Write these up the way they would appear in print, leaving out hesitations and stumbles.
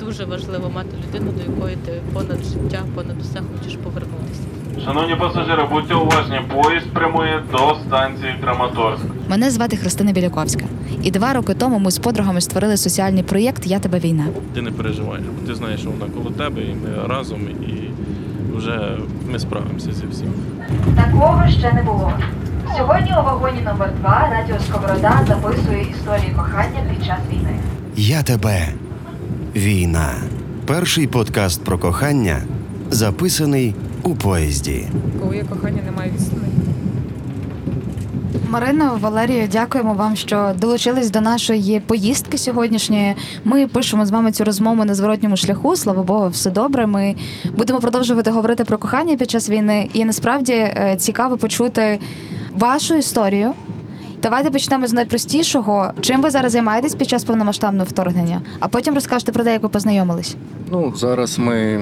дуже важливо мати людину, до якої ти понад життя, понад усе хочеш повернутися. Шановні пасажири, будьте уважні, поїзд прямує до станції Краматорськ. Мене звати Христина Біляковська. І 2 роки тому ми з подругами створили соціальний проєкт «Я тебе війна». Ти не переживаєш, бо ти знаєш, що вона коло тебе, і ми разом, і вже ми справимося зі всім. Такого ще не було. Сьогодні у вагоні номер 2 Радіо Сковорода записує історії кохання під час війни. «Я тебе. Війна». Перший подкаст про кохання, записаний у поїзді. Коли є кохання, немає відстані. Марино, Валерію, дякуємо вам, що долучились до нашої поїздки сьогоднішньої. Ми пишемо з вами цю розмову на зворотньому шляху. Слава Богу, все добре. Ми будемо продовжувати говорити про кохання під час війни. І насправді цікаво почути вашу історію. Давайте почнемо з найпростішого. Чим ви зараз займаєтесь під час повномасштабного вторгнення? А потім розкажете про те, як ви познайомились. Зараз ми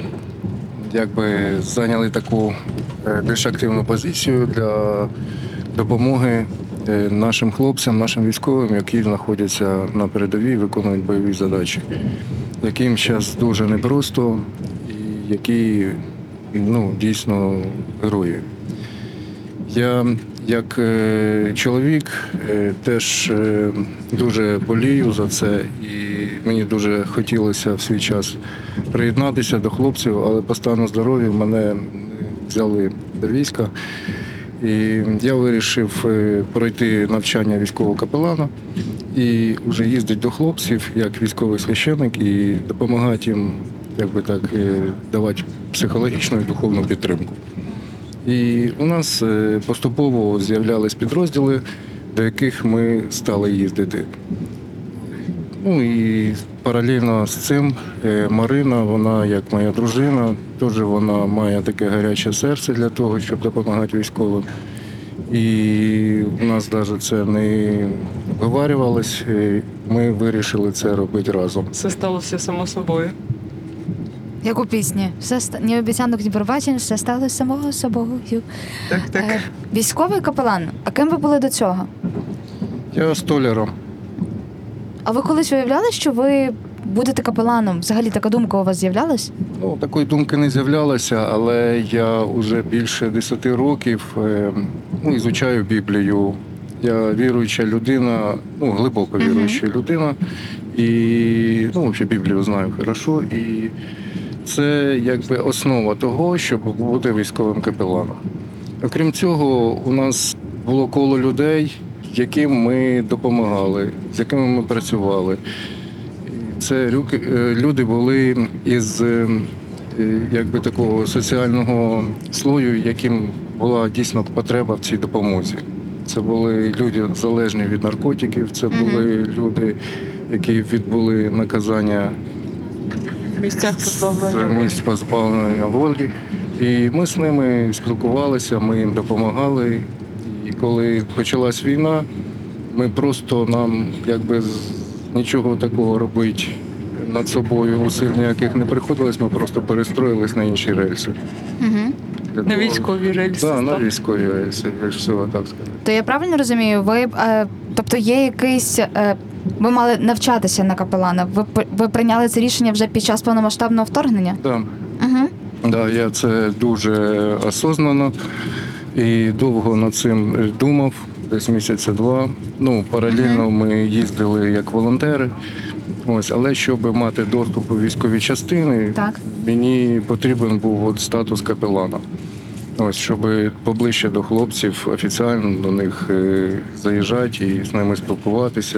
зайняли таку більш активну позицію для допомоги нашим хлопцям, нашим військовим, які знаходяться на передовій і виконують бойові задачі, яким зараз дуже непросто і які дійсно герої. Я як чоловік теж дуже болію за це, і мені дуже хотілося в свій час приєднатися до хлопців, але по стану здоров'я мене взяли до війська. І я вирішив пройти навчання військового капелана і вже їздити до хлопців як військовий священник і допомагати їм, давати психологічну і духовну підтримку. І у нас поступово з'являлись підрозділи, до яких ми стали їздити. І паралельно з цим Марина, вона як моя дружина, теж вона має таке гаряче серце для того, щоб допомагати військовим. І у нас навіть це не обговорювалось, ми вирішили це робити разом. Все сталося само собою. Як у пісні. Ні обіцянок, ні пробачень, все стало само собою. Так. Військовий капелан. А ким ви були до цього? Я столяром. А ви колись уявляли, що ви будете капеланом? Взагалі така думка у вас з'являлась? Такої думки не з'являлося, але я вже більше 10 років ізучаю Біблію. Я віруюча людина, глибоко віруюча людина. І взагалі Біблію знаю хорошо. І це основа того, щоб бути військовим капеланом. Окрім цього, у нас було коло людей, яким ми допомагали, з якими ми працювали. Це люди були із такого соціального слою, яким була дійсно потреба в цій допомозі. Це були люди залежні від наркотиків, це були люди, які відбули наказання місць позбавлення волі. І ми з ними спілкувалися, ми їм допомагали. І коли почалась війна, нам нічого такого робити над собою усиль ніяких не приходилось, ми просто перестроїлись на інші рельси. На військові рельси. Так, на військові рельси, якщо так сказати. То я правильно розумію, ви, тобто є якийсь, ви мали навчатися на капелана, ви прийняли це рішення вже під час повномасштабного вторгнення? Так. Угу. Да, я це дуже осознано і довго над цим думав, десь місяця 2. Паралельно ми їздили як волонтери. Але щоб мати доступ у військові частини, мені потрібен був статус капелана. Щоб поближче до хлопців, офіційно до них заїжджати і з ними спілкуватися.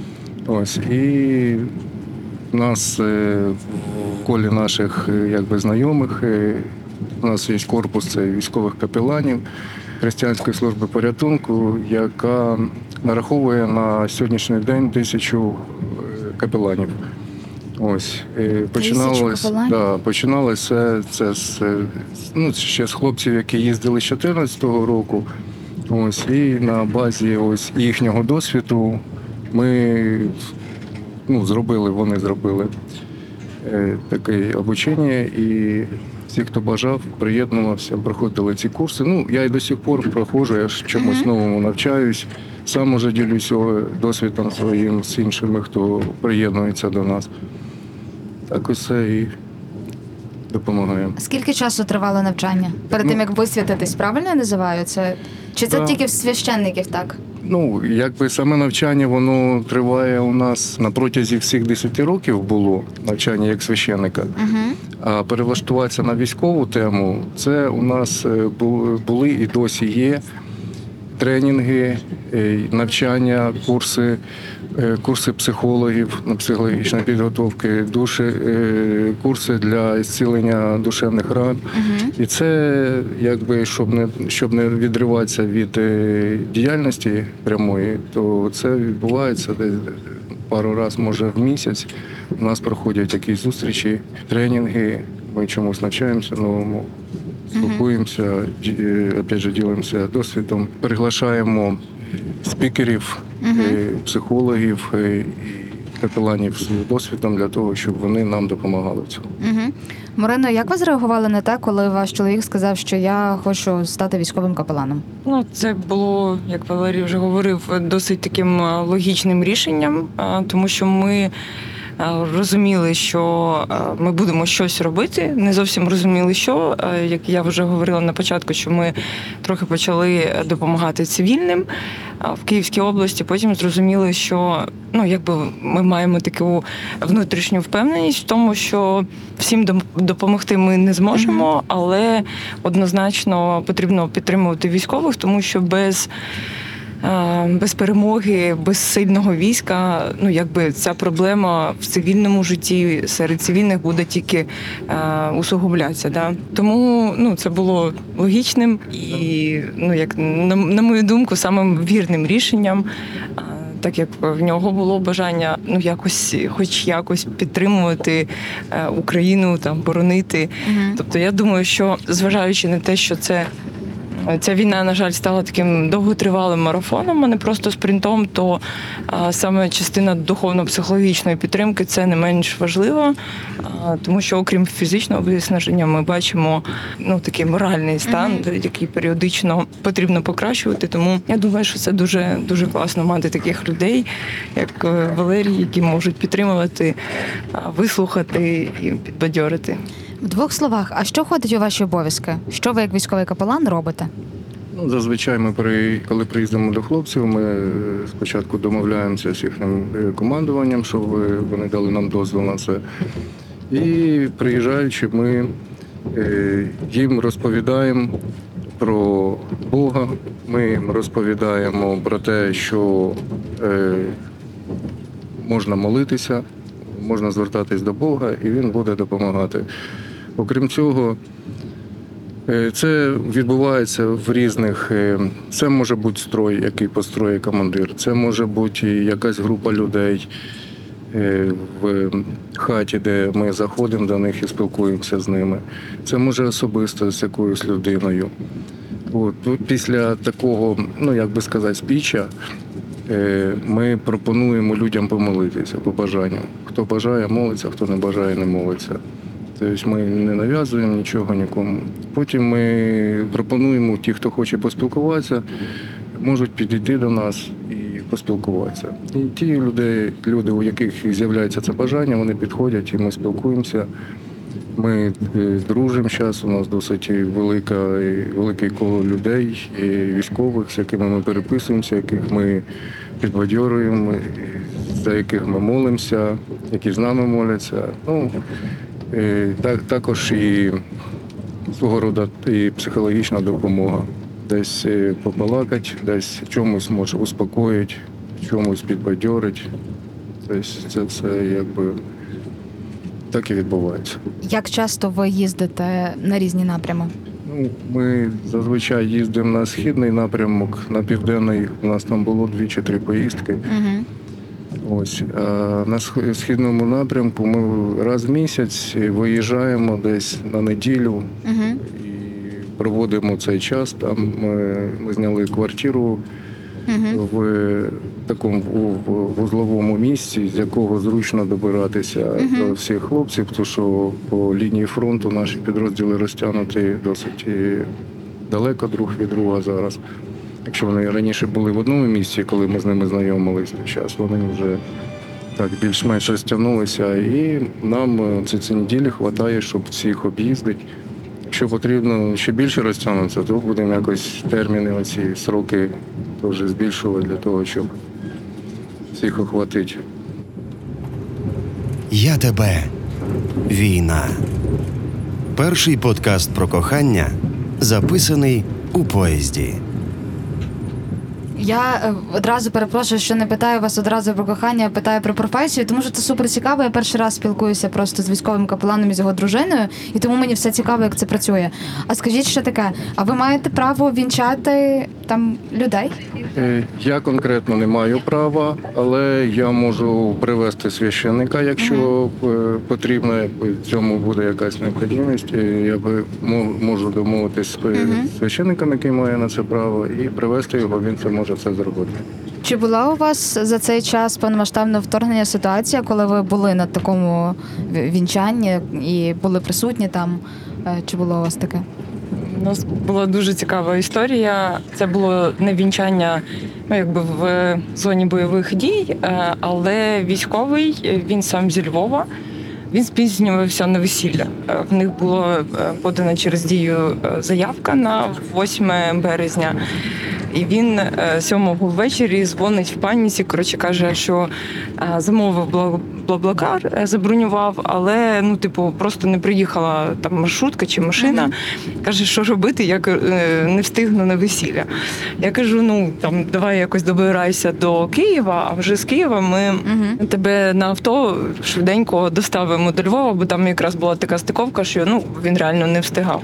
І у нас в колі наших знайомих, у нас є корпус це військових капеланів Християнської служби порятунку, яка нараховує на сьогоднішній день 1000 капеланів. Починалося це ще з хлопців, які їздили з 2014 року. І на базі їхнього досвіду вони зробили таке обучення, і всі, хто бажав, приєднувався, проходили ці курси. Я і до сих пор проходжу, я ж чомусь новому навчаюсь. Сам уже ділюся досвідом своїм з іншими, хто приєднується до нас. Так усе і допомагаємо. Скільки часу тривало навчання? Перед тим, як висвятитись, правильно я називаю це? Чи це Да. тільки в священників так? Ну, якби саме навчання, воно триває у нас на протязі всіх 10 років було навчання як священника. Угу. А перелаштуватися на військову тему, це у нас були і досі є тренінги, навчання, курси психологів на психологічної підготовки, курси для зцілення душевних ран. Угу. І це якби, щоб не відриватися від діяльності прямої, то це відбувається десь пару разів, може, в місяць. У нас проходять якісь зустрічі, тренінги, ми чомусь навчаємося новому, спілкуємося, опять же, ділимося досвідом, приглашаємо спікерів, психологів і капеланів з досвідом для того, щоб вони нам допомагали в цьому. Угу. Марино, як ви зреагували на те, коли ваш чоловік сказав, що я хочу стати військовим капеланом? Ну, це було, як Валерій вже говорив, досить таким логічним рішенням, тому що ми розуміли, що ми будемо щось робити, не зовсім розуміли, що, як я вже говорила на початку, що ми трохи почали допомагати цивільним в Київській області, потім зрозуміли, що ми маємо таку внутрішню впевненість в тому, що всім допомогти ми не зможемо, але однозначно потрібно підтримувати військових, тому що без перемоги, без сильного війська, ця проблема в цивільному житті серед цивільних буде тільки усугублятися. Да? Тому це було логічним і, на мою думку, самим вірним рішенням. Так як в нього було бажання хоч якось підтримувати Україну, боронити. Тобто я думаю, що зважаючи на те, що ця війна, на жаль, стала таким довготривалим марафоном, а не просто спринтом, то саме частина духовно-психологічної підтримки – це не менш важливо, тому що окрім фізичного виснаження ми бачимо такий моральний стан, який періодично потрібно покращувати. Тому я думаю, що це дуже, дуже класно мати таких людей, як Валерій, які можуть підтримувати, вислухати і підбадьорити. В двох словах, а що входить у ваші обов'язки? Що ви як військовий капелан робите? Зазвичай ми, коли приїздимо до хлопців, ми спочатку домовляємося з їхнім командуванням, щоб вони дали нам дозвіл на це. І приїжджаючи, ми їм розповідаємо про Бога, ми їм розповідаємо про те, що можна молитися, можна звертатись до Бога, і Він буде допомагати. Окрім цього, це відбувається в різних... Це може бути строй, який построює командир, це може бути якась група людей в хаті, де ми заходимо до них і спілкуємося з ними. Це може особисто з якоюсь людиною. Після такого, спіча, ми пропонуємо людям помолитися по бажанню. Хто бажає, молиться, хто не бажає, не молиться. Тобто ми не нав'язуємо нічого нікому. Потім ми пропонуємо, ті, хто хоче поспілкуватися, можуть підійти до нас і поспілкуватися. І ті люди, у яких з'являється це бажання, вони підходять і ми спілкуємося. Ми дружимо зараз, у нас досить велике коло людей, і військових, з якими ми переписуємося, яких ми підбадьорюємо, за яких ми молимося, які з нами моляться. Також і свого роду і психологічна допомога. Десь побалакати, десь чомусь може успокоїть, чомусь підбадьорить. Тобто це все так і відбувається. Як часто ви їздите на різні напрями? Ми зазвичай їздимо на східний напрямок, на південний. У нас там було 2 чи 3 поїздки. Угу. А на східному напрямку ми раз в місяць виїжджаємо десь на неділю і проводимо цей час. Там ми зняли квартиру в такому вузловому місці, з якого зручно добиратися до всіх хлопців, тому що по лінії фронту наші підрозділи розтягнуті досить далеко друг від друга зараз. Якщо вони раніше були в одному місці, коли ми з ними знайомились, зараз вони вже так більш-менш розтягнулися. І нам ці неділі вистачає, щоб всіх об'їздити. Якщо потрібно ще більше розтягнутися, то будемо якось терміни, оці сроки теж збільшувати для того, щоб всіх охватити. Я тебе. Війна. Перший подкаст про кохання, записаний у поїзді. Я одразу перепрошую, що не питаю вас одразу про кохання, а питаю про професію, тому що це супер цікаво. Я перший раз спілкуюся просто з військовим капеланом і з його дружиною, і тому мені все цікаво, як це працює. А скажіть, що таке? А ви маєте право вінчати там людей? Я конкретно не маю права, але я можу привезти священника, якщо потрібно, в цьому буде якась необхідність. Я можу домовитись з священником, який має на це право, і привезти його, він це може все зробити. Чи була у вас за цей час повномасштабного вторгнення ситуація, коли ви були на такому вінчанні і були присутні там? Чи було у вас таке? У нас була дуже цікава історія. Це було не вінчання, якби в зоні бойових дій, але військовий, він сам зі Львова, він спізнювався на весілля. В них була подана через дію заявка на 8 березня. І він 7-го ввечері дзвонить в паніці, каже, що замовив Блаблакар, забронював, але просто не приїхала там маршрутка чи машина. Каже, що робити, я не встигну на весілля. Я кажу, давай якось добирайся до Києва, а вже з Києва ми тебе на авто швиденько доставимо до Львова, бо там якраз була така стиковка, що він реально не встигав.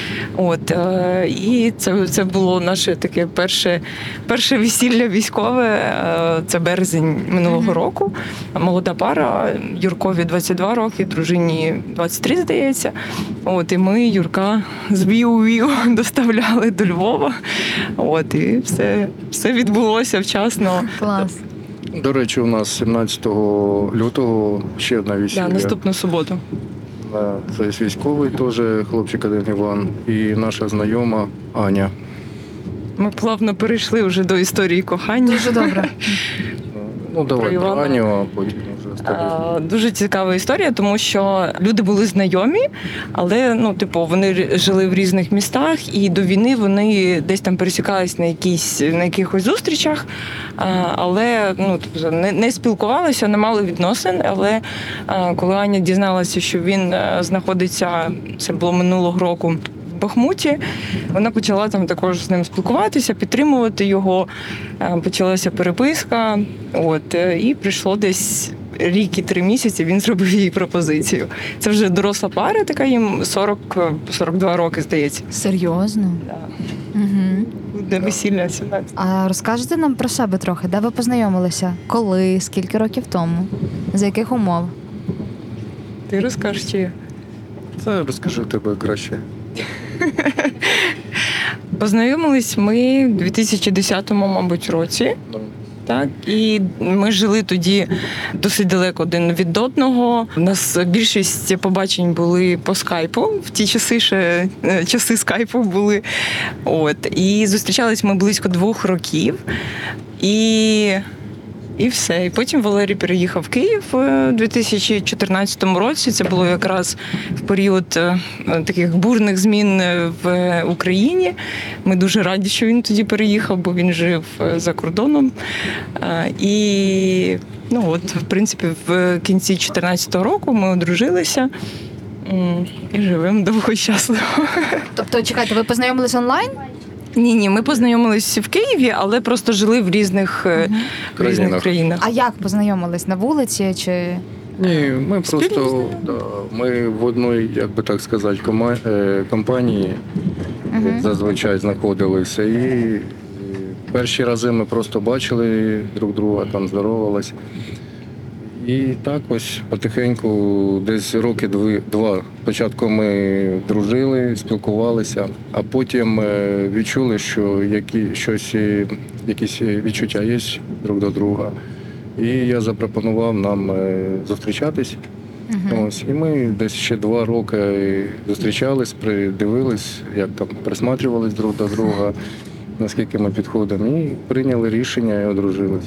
І це було наше таке перше весілля військове, це березень минулого року. Молода пара, Юркові 22 роки, дружині 23, здається. І ми Юрка з Вію доставляли до Львова. І все відбулося вчасно. Клас. До речі, у нас 17 лютого ще одна весілля. Наступну суботу. Це військовий теж, хлопчик один Іван, і наша знайома Аня. Ми плавно перейшли вже до історії кохання. Дуже добре. Давай про Аню, а потім вже з тобою. Дуже цікава історія, тому що люди були знайомі, але вони жили в різних містах, і до війни вони десь там пересікались на якихось зустрічах, але не спілкувалися, не мали відносин. Але коли Аня дізналася, що він знаходиться, це було минулого року, в Бахмуті, вона почала там також з ним спілкуватися, підтримувати його. Почалася переписка, і прийшло десь рік і 3 місяці, він зробив їй пропозицію. Це вже доросла пара, така їм 40-42 роки, здається. Серйозно? Так. Угу. Де весілля 17. А розкажете нам про себе трохи? Де ви познайомилися? Коли? Скільки років тому? За яких умов? Ти розкажеш, чи я? Це розкажу тебе краще. Познайомились ми в 2010, мабуть, році. Так, і ми жили тоді досить далеко один від одного. У нас більшість побачень були по скайпу. В ті часи ще часи скайпу були. І зустрічались ми близько 2 років. І все. І потім Валерій переїхав в Київ у 2014 році. Це було якраз в період таких бурних змін в Україні. Ми дуже раді, що він тоді переїхав, бо він жив за кордоном. І, в принципі, в кінці 2014 року ми одружилися і живемо довго і щасливо. Тобто, чекайте, ви познайомились онлайн? Ні, ми познайомились в Києві, але просто жили в різних країнах. А як познайомились? На вулиці чи? Ні, ми просто ми в одній, як би так сказати, компанії зазвичай знаходилися. І перші рази ми просто бачили друг друга, там здоровалися. І так ось потихеньку, десь роки 2. Спочатку ми дружили, спілкувалися, а потім відчули, що якісь відчуття є друг до друга. І я запропонував нам зустрічатись. І ми десь ще 2 роки зустрічались, придивились, як там присматрювались друг до друга, наскільки ми підходимо, і прийняли рішення і одружилися.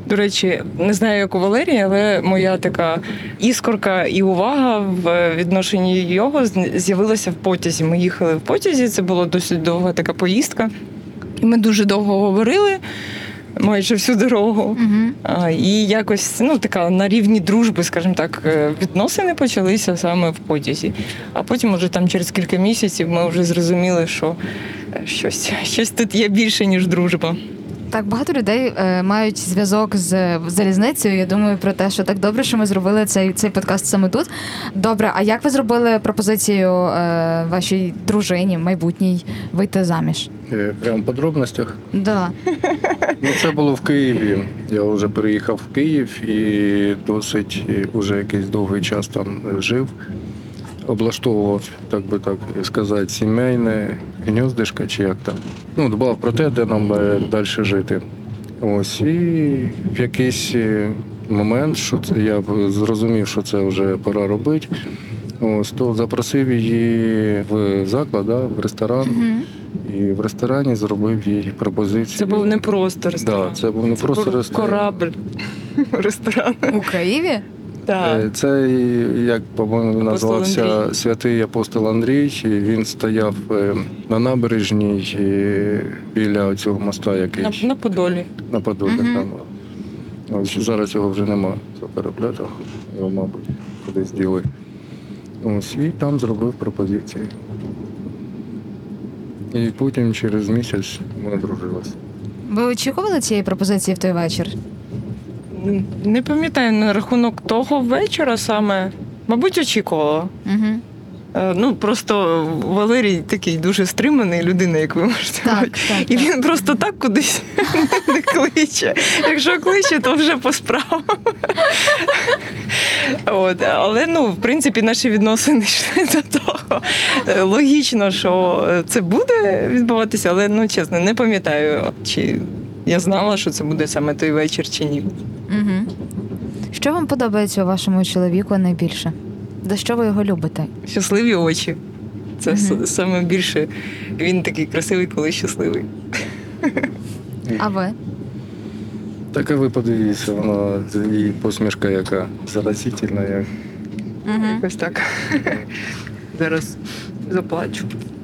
До речі, не знаю, як у Валерії, але моя така іскорка і увага в відношенні його з'явилася в потязі. Ми їхали в потязі, це була досить довга така поїздка. І ми дуже довго говорили, майже всю дорогу. І якось, така на рівні дружби, скажімо так, відносини почалися саме в потязі. А потім уже там через кілька місяців ми вже зрозуміли, що щось тут є більше, ніж дружба. Так, багато людей мають зв'язок з залізницею. Я думаю про те, що так добре, що ми зробили цей подкаст саме тут. Добре, а як ви зробили пропозицію вашій дружині, майбутній, вийти заміж? Прямо в подробностях. Да. Це було в Києві. Я вже переїхав в Київ і досить уже якийсь довгий час там жив. Облаштовував, так би так сказати, сімейне гніздишко, чи як там. Дбав про те, де нам далі жити. Ось. І в якийсь момент, що я зрозумів, що це вже пора робити, ось, то запросив її в заклад, в ресторан. І в ресторані зробив їй пропозицію. Це був не просто ресторан. Так, це був не просто ресторан. Корабль ресторан. У Києві? Так. Це, як, по-моєму, назвався Святий Апостол Андрій. Він стояв на набережній біля цього моста, який... На Подолі. На Подолі, там. Ось, зараз його вже нема, цього корабля, його, мабуть, кудись діли. Ось, і там зробив пропозицію. І потім через місяць ми одружилися. Ви очікували цієї пропозиції в той вечір? Не пам'ятаю на рахунок того вечора саме. Мабуть, очікувала. Просто Валерій такий дуже стриманий людина, як ви можете бачити. І він просто так кудись не кличе. Якщо кличе, то вже по справам. Але, в принципі, наші відносини йшли до того. Логічно, що це буде відбуватися, але, чесно, не пам'ятаю, чи я знала, що це буде саме той вечір, чи ні. Що вам подобається у вашому чоловіку найбільше? За що ви його любите? Щасливі очі. Це саме більше. Він такий красивий, коли щасливий. А ви? Так і ви подивіться, вона її посмішка яка заразительна. Якось так. Зараз заплачу.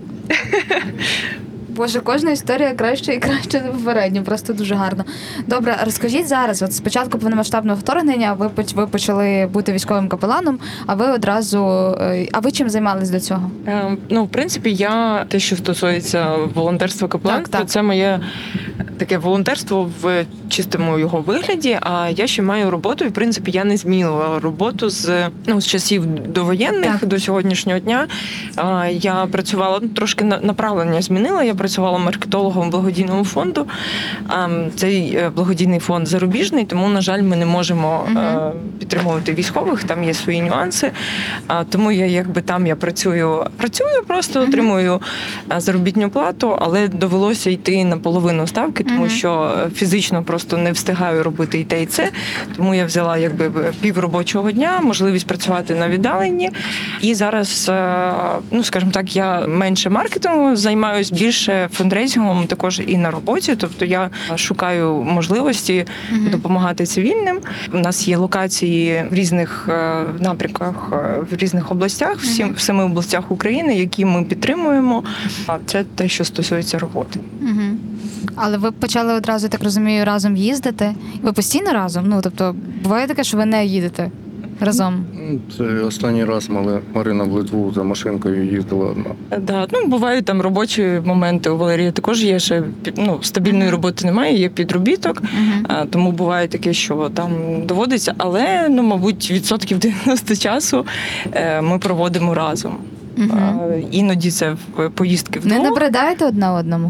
Боже, кожна історія краще і краще за попередню, просто дуже гарно. Добре, розкажіть зараз, от спочатку повномасштабного вторгнення ви почали бути військовим капеланом, а ви одразу... А ви чим займались до цього? В принципі, те, що стосується волонтерства капеланства, це моє таке волонтерство в чистому його вигляді, а я ще маю роботу, і, в принципі, я не змінила роботу з часів довоєнних до сьогоднішнього дня. Я працювала, трошки направлення змінила, я працювала маркетологом благодійного фонду. Цей благодійний фонд зарубіжний, тому, на жаль, ми не можемо підтримувати військових, там є свої нюанси. Тому я працюю просто, отримую заробітну плату, але довелося йти на половину ставки, тому що фізично просто не встигаю робити і те, і це. Тому я взяла пів робочого дня, можливість працювати на віддаленні. І зараз, скажімо так, я менше маркетингом займаюсь, більше фандрейзингом також і на роботі. Тобто я шукаю можливості допомагати цивільним. У нас є локації в різних напрямках, в різних областях, в 7 областях України, які ми підтримуємо. Це те, що стосується роботи. Але ви почали одразу, так розумію, разом їздити? Ви постійно разом? Тобто, буває таке, що ви не їдете разом? Це останній раз Марина в Литву за машинкою їздила одна. Бувають там робочі моменти. У Валерії також є ще стабільної роботи немає, є підробіток. Тому буває таке, що там доводиться. Але, мабуть, 90% часу ми проводимо разом. Іноді це в поїздки вдвох. Не набридаєте одна одному?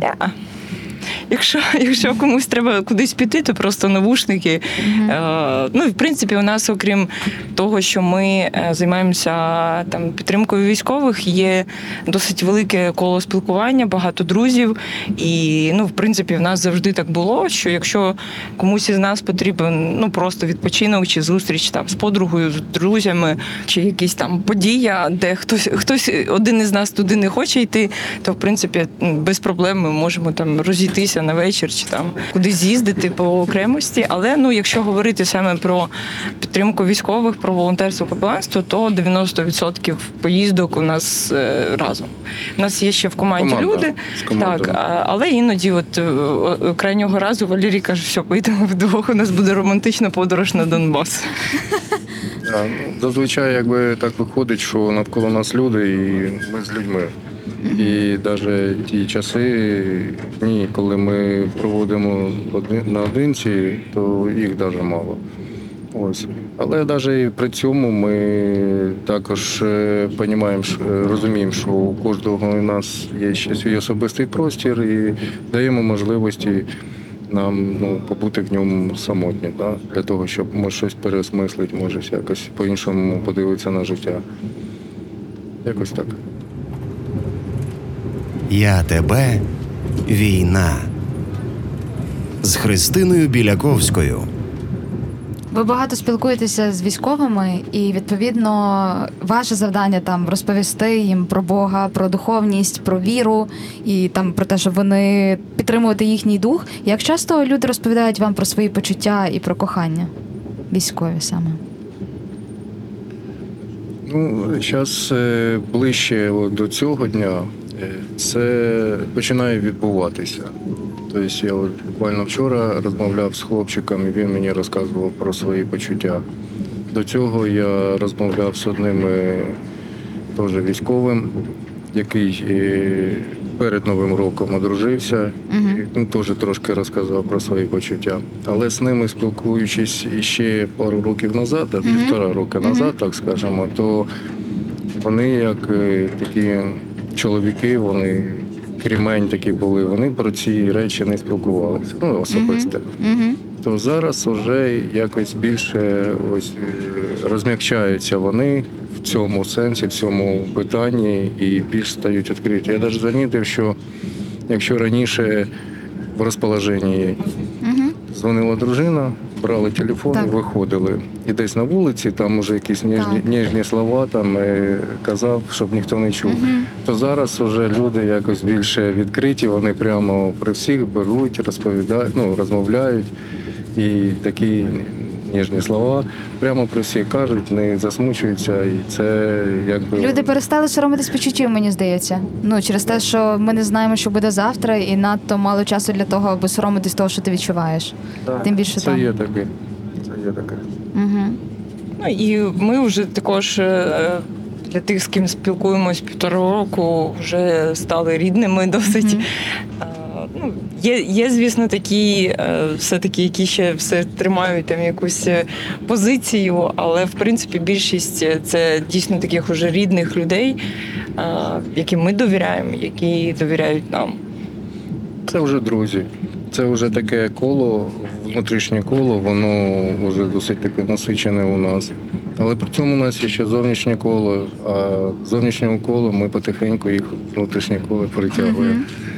Якщо комусь треба кудись піти, то просто навушники. В принципі, у нас, окрім того, що ми займаємося підтримкою військових, є досить велике коло спілкування, багато друзів. І, в принципі, в нас завжди так було, що якщо комусь із нас потрібен просто відпочинок чи зустріч з подругою, з друзями, чи якісь подія, де хтось один із нас туди не хоче йти, то, в принципі, без проблем ми можемо розійтися розійтися на вечір чи там кудись з'їздити по окремості. Але ну, якщо говорити саме про підтримку військових, про волонтерство, капеланство, то 90% поїздок у нас разом. У нас є ще в команді Команда, люди, з командою. так, але іноді от крайнього разу Валерій каже, все, поїдемо вдвох, у нас буде романтична подорож на Донбас. Да, ну, зазвичай якби так виходить, що навколо нас люди і ми з людьми. І навіть ті часи, дні, коли ми проводимо наодинці, то їх навіть мало. Ось. Але навіть при цьому ми також розуміємо, що у кожного з нас є ще свій особистий простір і даємо можливості нам побути в ньому самотні, да? Для того, щоб може щось переосмислити, може якось по-іншому подивитися на життя. Якось так. Я тебе, війна. З Христиною Біляковською. Ви багато спілкуєтеся з військовими, і відповідно ваше завдання там розповісти їм про Бога, про духовність, про віру і там про те, щоб вони підтримувати їхній дух. Як часто люди розповідають вам про свої почуття і про кохання? Військові саме. Ну, зараз ближче до цього дня це починає відбуватися. Тобто я буквально вчора розмовляв з хлопчиком, і він мені розказував про свої почуття. До цього я розмовляв з одним теж військовим, який перед Новим роком одружився, і він теж трошки розказав про свої почуття. Але з ними спілкуючись ще пару років назад, півтора роки назад, так скажемо, то вони як такі чоловіки, вони крімень такі були, вони про ці речі не спілкувалися, особисто. То зараз вже якось більше розм'якчаються вони в цьому сенсі, в цьому питанні і більш стають відкриті. Я навіть замітив, що якщо раніше в розположенні дзвонила дружина, брали телефон і виходили. І десь на вулиці, там уже якісь ніжні слова там казав, щоб ніхто не чув. То зараз вже люди якось більше відкриті, вони прямо при всіх беруть, розповідають, розмовляють. І такі ніжні слова прямо при всіх кажуть, не засмучуються. І це якби... Люди перестали соромитись почуттів, мені здається. Через те, що ми не знаємо, що буде завтра, і надто мало часу для того, аби соромитись того, що ти відчуваєш. Так, тим більше це там. є таке. Це є таке. Ну і ми вже також для тих, з ким спілкуємось 1,5 року, вже стали рідними досить. Є, звісно, такі, все-таки, які ще все тримають там якусь позицію, але, в принципі, більшість – це дійсно таких уже рідних людей, яким ми довіряємо, які довіряють нам. Це вже друзі. Це вже таке коло, внутрішнє коло, воно вже досить таке насичене у нас. Але при цьому у нас є ще зовнішнє коло, а з зовнішнього коло ми потихеньку їх внутрішнє коло притягуємо.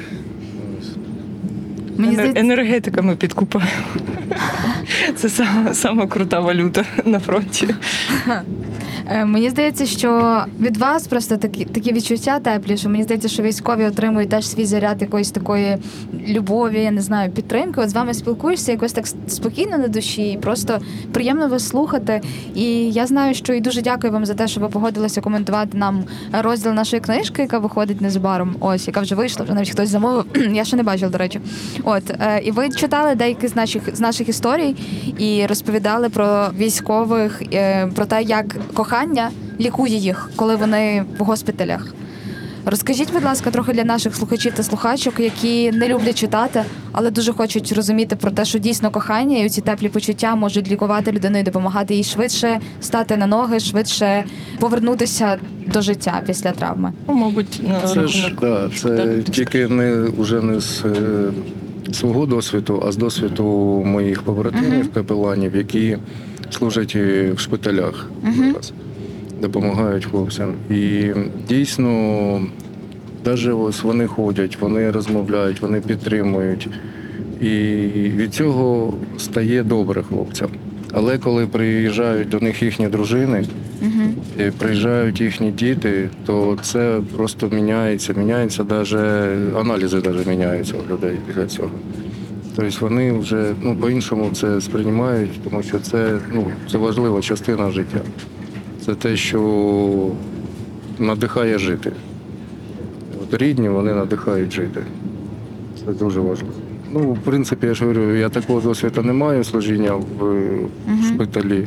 Енергетика ми підкупаємо. Це сама крута валюта на фронті. Мені здається, що від вас просто такі відчуття теплі, що мені здається, що військові отримують теж свій заряд якоїсь такої любові, я не знаю, підтримки. От з вами спілкуєшся якось так спокійно на душі, і просто приємно вас слухати. І я знаю, що і дуже дякую вам за те, що ви погодилися коментувати нам розділ нашої книжки, яка виходить незабаром, яка вже вийшла, вже навіть хтось замовив. Я ще не бачила, до речі. І ви читали деякі з наших історій і розповідали про військових, про те, як кохання лікує їх, коли вони в госпіталях. Розкажіть, будь ласка, трохи для наших слухачів та слухачок, які не люблять читати, але дуже хочуть розуміти про те, що дійсно кохання і ці теплі почуття можуть лікувати людину і допомагати їй швидше стати на ноги, швидше повернутися до життя після травми. Мабуть, це тільки вже не з свого досвіду, а з досвіду моїх побратимів, капеланів, які служать в шпиталях зараз, допомагають хлопцям. І дійсно, навіть вони ходять, вони розмовляють, вони підтримують. І від цього стає добре хлопцям. Але коли приїжджають до них їхні дружини, і приїжджають їхні діти, то це просто міняється. Міняється навіть аналізи міняються у людей після цього. Тобто вони вже по-іншому це сприймають, тому що це важлива частина життя. Це те, що надихає жити. От рідні, вони надихають жити. Це дуже важливо. В принципі, я ж говорю, я такого досвіду не маю служіння в шпиталі.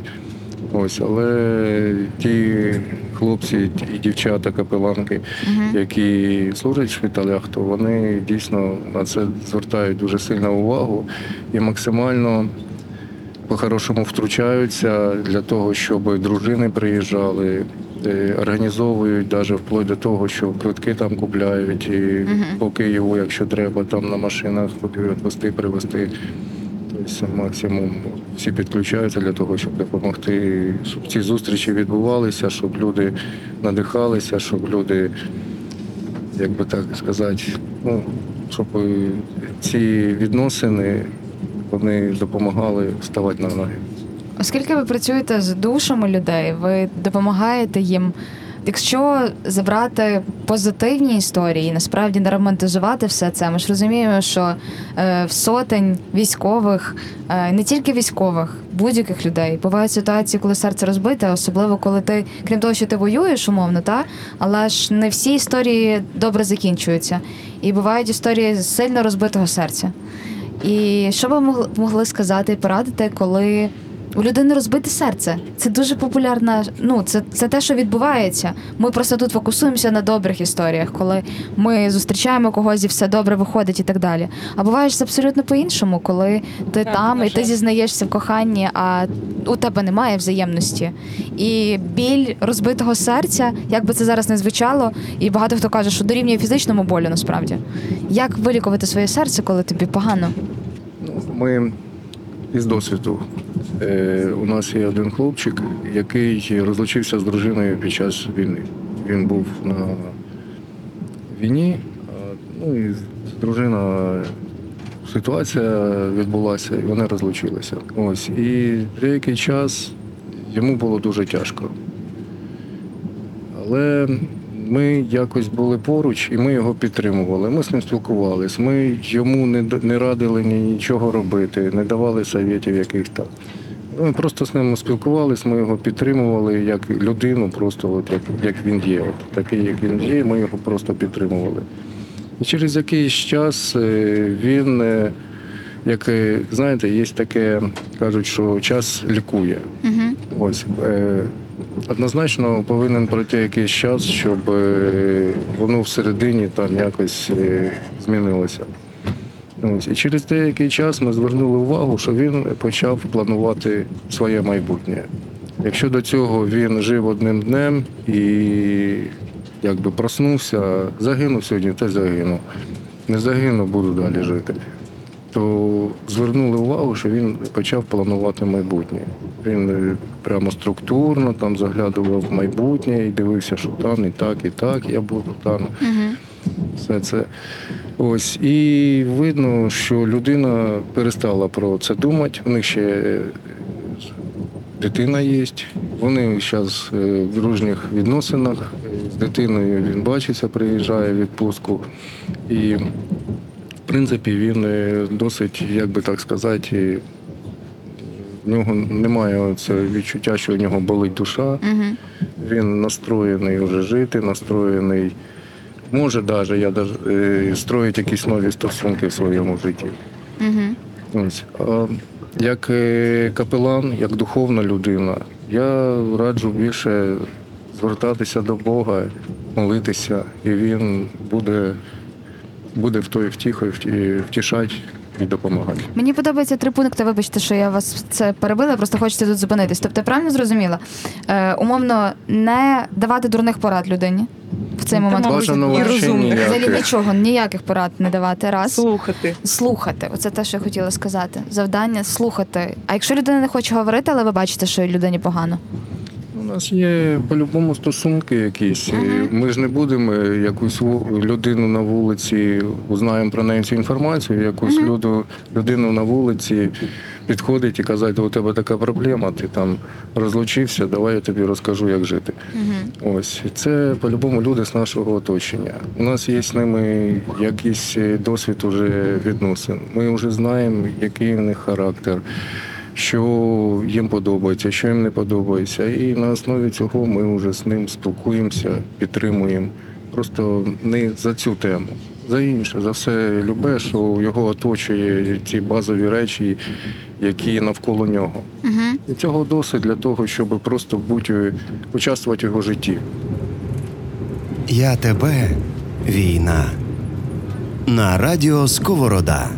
Але ті хлопці і дівчата, капеланки, які служать в шпиталях, то вони дійсно на це звертають дуже сильну увагу і максимально по-хорошому втручаються для того, щоб дружини приїжджали, організовують навіть вплоть до того, що квитки там купляють і по Києву, якщо треба, там на машинах відвезти, привезти. Тобто максимум всі підключаються для того, щоб допомогти, щоб ці зустрічі відбувалися, щоб люди надихалися, щоб люди, як би так сказати, щоб ці відносини вони допомагали ставати на ноги. Оскільки ви працюєте з душами людей, ви допомагаєте їм. Якщо забрати позитивні історії, насправді не романтизувати все це, ми ж розуміємо, що в сотень військових, не тільки військових, будь-яких людей, бувають ситуації, коли серце розбите, особливо коли ти, крім того, що ти воюєш умовно, але ж не всі історії добре закінчуються. І бувають історії сильно розбитого серця. І що ви могли сказати і порадити, коли у людини розбите серце? Це дуже популярна, це те, що відбувається. Ми просто тут фокусуємося на добрих історіях, коли ми зустрічаємо когось і все добре виходить і так далі. А буває ж абсолютно по-іншому, коли ти там і ти зізнаєшся в коханні, а у тебе немає взаємності. І біль розбитого серця, як би це зараз не звучало, і багато хто каже, що дорівнює фізичному болю насправді. Як вилікувати своє серце, коли тобі погано? Ми із досвіду. У нас є один хлопчик, який розлучився з дружиною під час війни. Він був на війні, і дружина, ситуація відбулася, і вони розлучилися. І деякий час йому було дуже тяжко. Але ми якось були поруч, і ми його підтримували. Ми з ним спілкувалися. Ми йому не радили нічого робити, не давали совєтів яких там. Ми просто з ним спілкувалися, ми його підтримували як людину, просто як він є. Такий, як він є, ми його просто підтримували. І через якийсь час він, як, знаєте, є таке, кажуть, що час лікує. Однозначно повинен пройти якийсь час, щоб воно всередині там якось змінилося. І через деякий час ми звернули увагу, що він почав планувати своє майбутнє. Якщо до цього він жив одним днем і якби проснувся, загинув сьогодні, то загинув. Не загинув, буду далі жити. То звернули увагу, що він почав планувати майбутнє. Він прямо структурно там заглядував в майбутнє і дивився, що там і так, я буду там. Все це. І видно, що людина перестала про це думати. У них ще дитина є. Вони зараз в дружніх відносинах. З дитиною він бачиться, приїжджає в відпустку. І, в принципі, він досить, як би так сказати, в нього немає цього відчуття, що у нього болить душа. Він настроєний вже жити, настроєний. Може навіть строїть якісь нові стосунки в своєму житті. Як капелан, як духовна людина, я раджу більше звертатися до Бога, молитися, і він буде в той втіхою втішати і допомагати. Мені подобаються 3 пункти, вибачте, що я вас це перебила, просто хочеться тут зупинитись. Тобто, правильно зрозуміла? Умовно, не давати дурних порад людині в цей момент. Бажано і розумно. Взагалі нічого, ніяких порад не давати. Раз. Слухати. Оце те, що я хотіла сказати. Завдання – слухати. А якщо людина не хоче говорити, але ви бачите, що людині погано? У нас є по-любому стосунки якісь. Ми ж не будемо якусь людину на вулиці, узнаємо про неї цю інформацію, якусь людину на вулиці підходити і казати, у тебе така проблема, ти там розлучився, давай я тобі розкажу, як жити. Ось. Це по-любому люди з нашого оточення. У нас є з ними якийсь досвід уже відносин. Ми вже знаємо, який в них характер, що їм подобається, що їм не подобається. І на основі цього ми вже з ним спілкуємося, підтримуємо. Просто не за цю тему, за інше, за все любе, що його оточує, ці базові речі, які навколо нього. І цього досить для того, щоб просто участвувати в його житті. Я тебе, війна. На радіо Сковорода.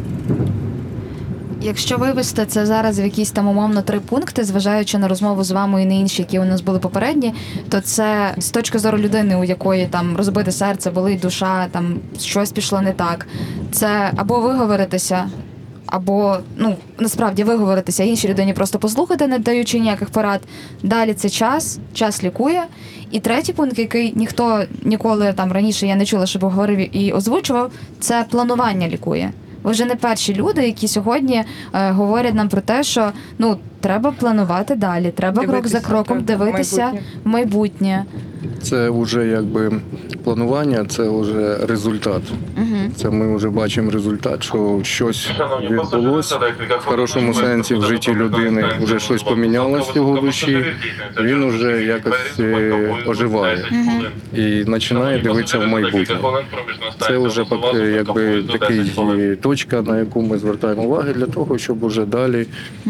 Якщо вивести це зараз в якісь там умовно 3 пункти, зважаючи на розмову з вами і на інші, які у нас були попередні, то це з точки зору людини, у якої там розбите серце, болить душа, там щось пішло не так. Це або виговоритися, або, насправді виговоритися, іншій людині просто послухати, не даючи ніяких порад. Далі це час лікує. І третій пункт, який ніхто ніколи там раніше я не чула, щоб говорив і озвучував, це планування лікує. Ви вже не перші люди, які сьогодні говорять нам про те, що треба планувати далі, треба крок за кроком дивитися в майбутнє. Це вже якби планування, це вже результат. Це ми вже бачимо результат, що щось відбулося в хорошому сенсі в житті людини, вже щось помінялось в його душі, він вже якось оживає і починає дивитися в майбутнє. Це вже якби такий точка, на яку ми звертаємо увагу для того, щоб уже далі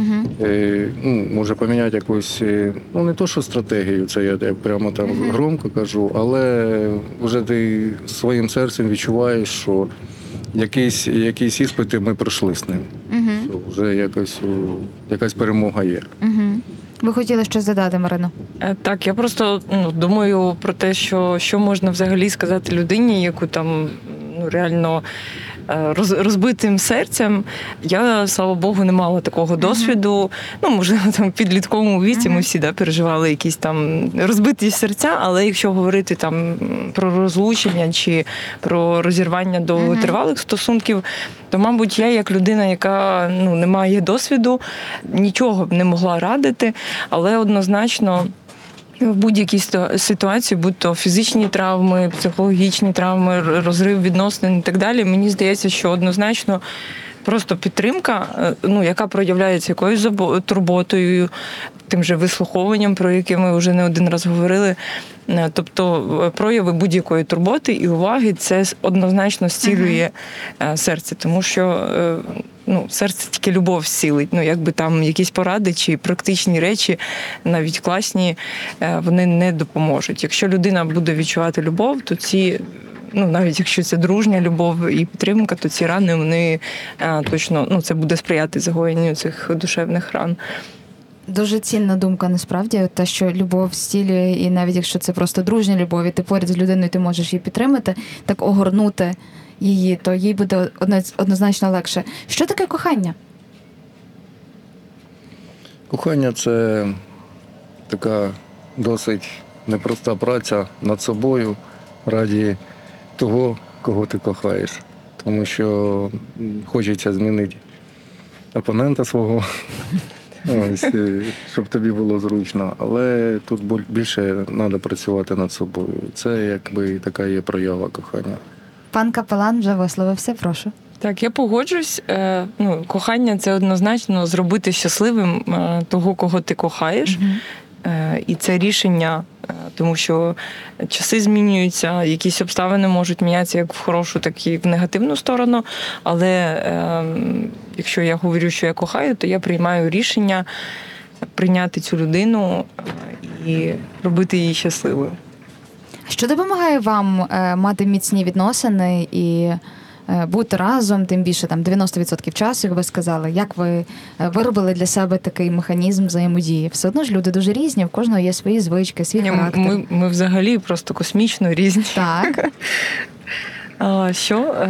може поміняти якусь, не то що стратегію, це я прямо там громко кажу, але вже ти своїм серцем відчуваєш, що якісь іспити ми пройшли з ним. Що вже якась перемога є. Ви хотіли щось задати, Марино? Так, я просто думаю про те, що можна взагалі сказати людині, яку там реально розбитим серцем. Я, слава Богу, не мала такого досвіду. Можливо, там в підлітковому віці ми всі переживали якісь там розбиті серця, але якщо говорити там про розлучення чи про розірвання до тривалих стосунків, то, мабуть, я як людина, яка не має досвіду, нічого б не могла радити, але однозначно в будь-якій ситуації, будь-то фізичні травми, психологічні травми, розрив відносин і так далі, мені здається, що однозначно просто підтримка, яка проявляється якоюсь турботою, тим же вислуховуванням, про яке ми вже не один раз говорили. Тобто прояви будь-якої турботи і уваги, це однозначно зцілює серце, тому що серце тільки любов зцілить. Якби там якісь поради чи практичні речі, навіть класні, вони не допоможуть. Якщо людина буде відчувати любов, то ці, навіть якщо це дружня любов і підтримка, то ці рани, вони точно, це буде сприяти загоєнню цих душевних ран. Дуже цінна думка, насправді, те, що любов зцілює, і навіть якщо це просто дружня любов, і ти поряд з людиною, ти можеш її підтримати, так огорнути її, то їй буде однозначно легше. Що таке кохання? Кохання – це така досить непроста праця над собою раді того, кого ти кохаєш. Тому що хочеться змінити опонента свого, щоб тобі було зручно. Але тут більше треба працювати над собою. Це якби така є проява кохання. Пан Капелан вже висловився, прошу. Так, я погоджуюсь. Кохання – це однозначно зробити щасливим того, кого ти кохаєш. І це рішення, тому що часи змінюються, якісь обставини можуть мінятися як в хорошу, так і в негативну сторону. Але якщо я говорю, що я кохаю, то я приймаю рішення прийняти цю людину і робити її щасливою. Що допомагає вам мати міцні відносини і бути разом, тим більше там 90% часу, як ви сказали? Як ви виробили для себе такий механізм взаємодії? Все одно ж люди дуже різні, в кожного є свої звички, свій характер. Ми взагалі просто космічно різні. Так. Що?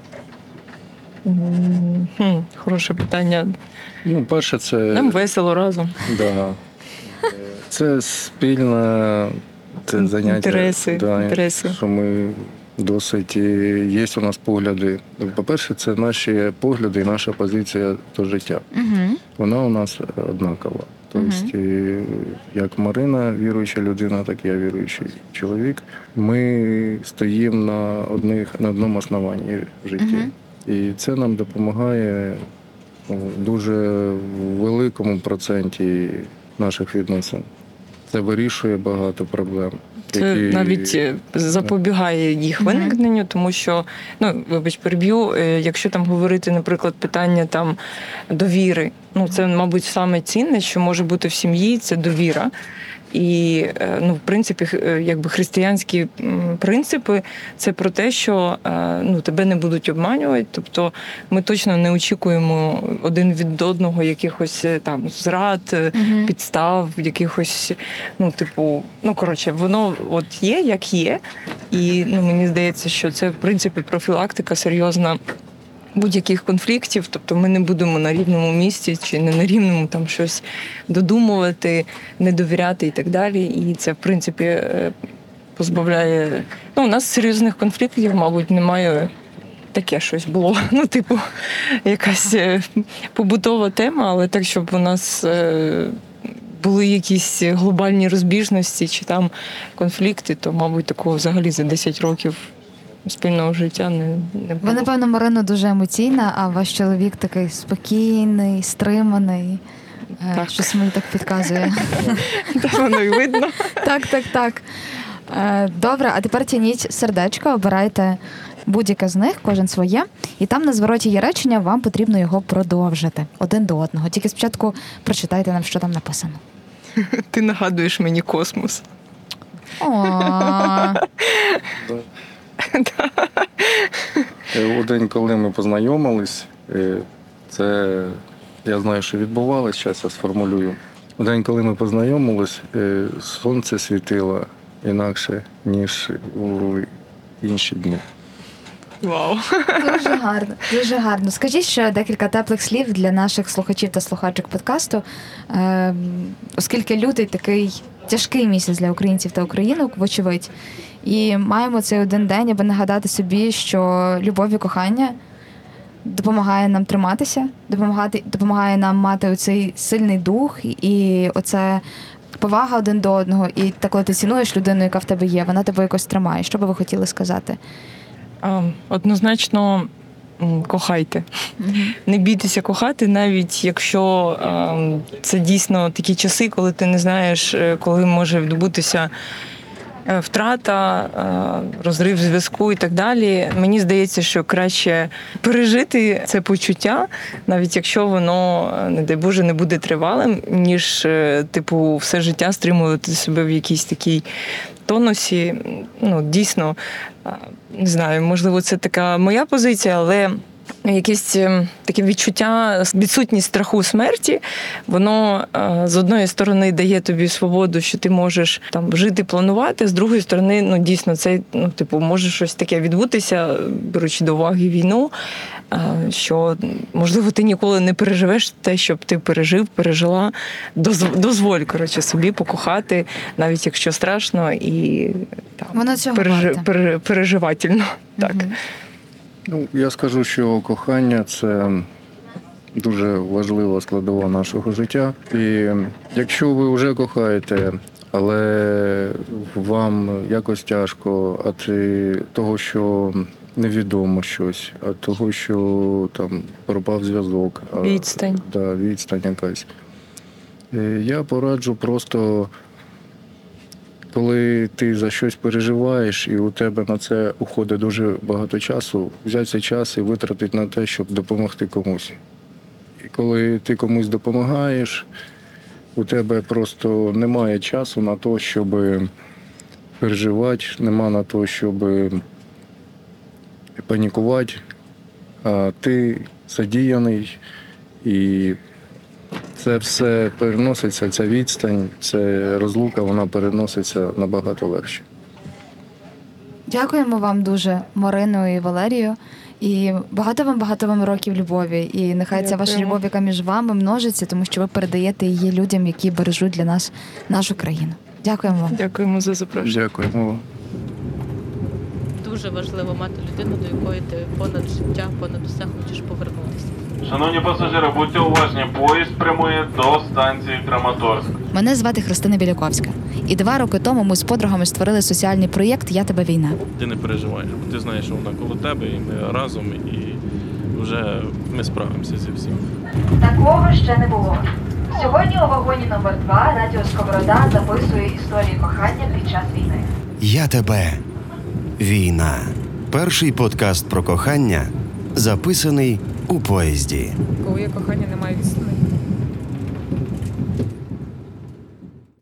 Хороше питання. Перше, це... Нам весело разом. Да. Це спільне заняття. Інтереси. Що ми досить є у нас погляди. По-перше, це наші погляди і наша позиція до життя. вона у нас однакова. Тобто, як Марина віруюча людина, так і я віруючий чоловік. Ми стоїмо на одному основанні в житті. І це нам допомагає у дуже великому проценті наших відносин. Це вирішує багато проблем. Це навіть запобігає їх виникненню, тому що, вибач, переб'ю, якщо там говорити, наприклад, питання там довіри, це, мабуть, саме цінне, що може бути в сім'ї, це довіра. І, в принципі, якби християнські принципи – це про те, що тебе не будуть обманювати. Тобто ми точно не очікуємо один від одного якихось там зрад, підстав, якихось, воно от є, як є. І мені здається, що це, в принципі, профілактика серйозна будь-яких конфліктів, тобто ми не будемо на рівному місці чи не на рівному там щось додумувати, не довіряти і так далі. І це, в принципі, позбавляє... у нас серйозних конфліктів, мабуть, немає. Таке щось було, якась побутова тема, але так, щоб у нас були якісь глобальні розбіжності чи там конфлікти, то, мабуть, такого взагалі за 10 років спільного життя не було. Ви, напевно, Марина, дуже емоційна, а ваш чоловік такий спокійний, стриманий. Так. Щось мені так підказує. Так воно і видно. Так. Добре, а тепер тяніть сердечко, обирайте будь-яке з них, кожен своє. І там на звороті є речення, вам потрібно його продовжити один до одного. Тільки спочатку прочитайте нам, що там написано. Ти нагадуєш мені космос. У день, коли ми познайомились, це я знаю, що відбувалося, зараз я сформулюю. У день, коли ми познайомились, сонце світило інакше, ніж у інші дні. Вау. Дуже гарно, дуже гарно. Скажіть ще декілька теплих слів для наших слухачів та слухачок подкасту, оскільки лютий такий тяжкий місяць для українців та українок, вочевидь. І маємо цей один день, аби нагадати собі, що любов і кохання допомагає нам триматися, допомагає нам мати оцей сильний дух і оце повага один до одного. І так, коли ти цінуєш людину, яка в тебе є, вона тебе якось тримає. Що би ви хотіли сказати? Однозначно кохайте. Не бійтеся кохати, навіть якщо це дійсно такі часи, коли ти не знаєш, коли може відбутися втрата, розрив зв'язку і так далі. Мені здається, що краще пережити це почуття, навіть якщо воно, не дай Боже, не буде тривалим, ніж, все життя стримувати себе в якійсь такій тонусі. Дійсно, не знаю, можливо, це така моя позиція, але якесь таке відчуття, відсутність страху смерті, воно з одної сторони дає тобі свободу, що ти можеш там жити, планувати, з другої сторони, дійсно, це може щось таке відбутися, беручи до уваги війну, що, можливо, ти ніколи не переживеш те, щоб ти пережила. Дозволь, собі покохати, навіть якщо страшно і переживательно. Так. Я скажу, що кохання – це дуже важлива складова нашого життя. І якщо ви вже кохаєте, але вам якось тяжко, того, що невідомо щось, а того, що там пропав зв'язок. Відстань. Відстань якась. Я пораджу просто, коли ти за щось переживаєш і у тебе на це уходить дуже багато часу, взяти цей час і витратити на те, щоб допомогти комусь. І коли ти комусь допомагаєш, у тебе просто немає часу на те, щоб переживати, нема на те, щоб панікувати, а ти задіяний і це все переноситься, ця відстань, ця розлука, вона переноситься набагато легше. Дякуємо вам дуже, Марино і Валерію. І багато вам років любові. І нехай ця ваша любов, яка між вами, множиться, тому що ви передаєте її людям, які бережуть для нас нашу країну. Дякуємо вам. Дякуємо за запрошення. Дякуємо вам. Дуже важливо мати людину, до якої ти понад життя, понад усе хочеш повернутися. Шановні пасажири, будьте уважні, поїзд прямує до станції Краматорськ. Мене звати Христина Біляковська. І 2 роки тому ми з подругами створили соціальний проєкт «Я тебе війна». Ти не переживаєш, бо ти знаєш, що вона коло тебе, і ми разом, і вже ми справимося зі всім. Такого ще не було. Сьогодні у вагоні номер 2 Радіо Сковорода записує історії кохання під час війни. Я тебе. Війна. Перший подкаст про кохання, записаний у поїзді. Коли є кохання, немає відстані.